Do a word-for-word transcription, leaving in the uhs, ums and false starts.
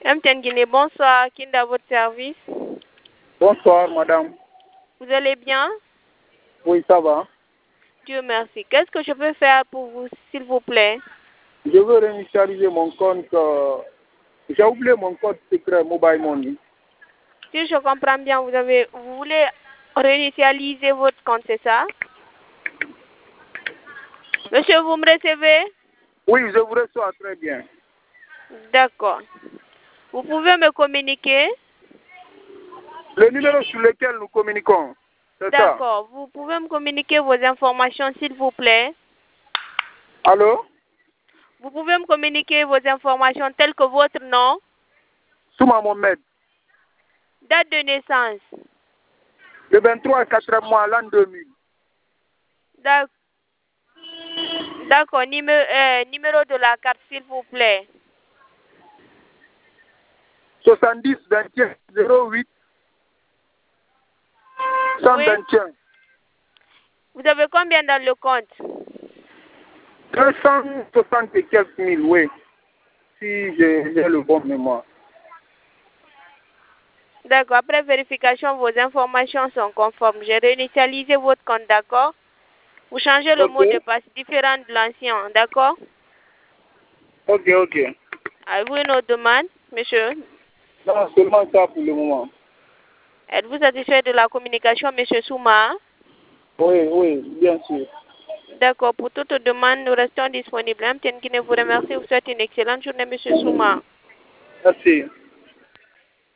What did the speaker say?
M T N Guinée, bonsoir. Kinda à votre service. Bonsoir, madame. Vous allez bien? Oui, ça va. Dieu merci. Qu'est-ce que je peux faire pour vous, s'il vous plaît? Je veux réinitialiser mon compte. euh, J'ai oublié mon code secret Mobile Money. Si je comprends bien, vous avez, vous voulez réinitialiser votre compte, c'est ça? Monsieur, vous me recevez? Oui, je vous reçois très bien. D'accord. Vous pouvez me communiquer? Le numéro sur lequel nous communiquons, c'est ça? D'accord. Vous pouvez me communiquer vos informations, s'il vous plaît? Allô? Vous pouvez me communiquer vos informations telles que votre nom, Souma Mohamed, date de naissance. le vingt-trois et quatre mois, l'an deux mille. D'ac- D'accord. Numéro, euh, numéro de la carte, s'il vous plaît. soixante-dix vingt et un zéro huit cent Oui. vingt et un. Vous avez combien dans le compte? deux cent soixante et quelques mille, oui. Si j'ai j'ai le bon mémoire. D'accord. Après vérification, vos informations sont conformes. J'ai réinitialisé votre compte, d'accord? Vous changez le Ok. mot de passe différent de l'ancien, d'accord? Ok, ok. Avez-vous une autre demande, monsieur? Non, seulement ça pour le moment. Êtes-vous satisfait de la communication, monsieur Souma? Oui, oui, bien sûr. D'accord. Pour toute demande, nous restons disponibles. M T N Guinée vous remercie. Vous souhaite une excellente journée, monsieur Souma. Merci.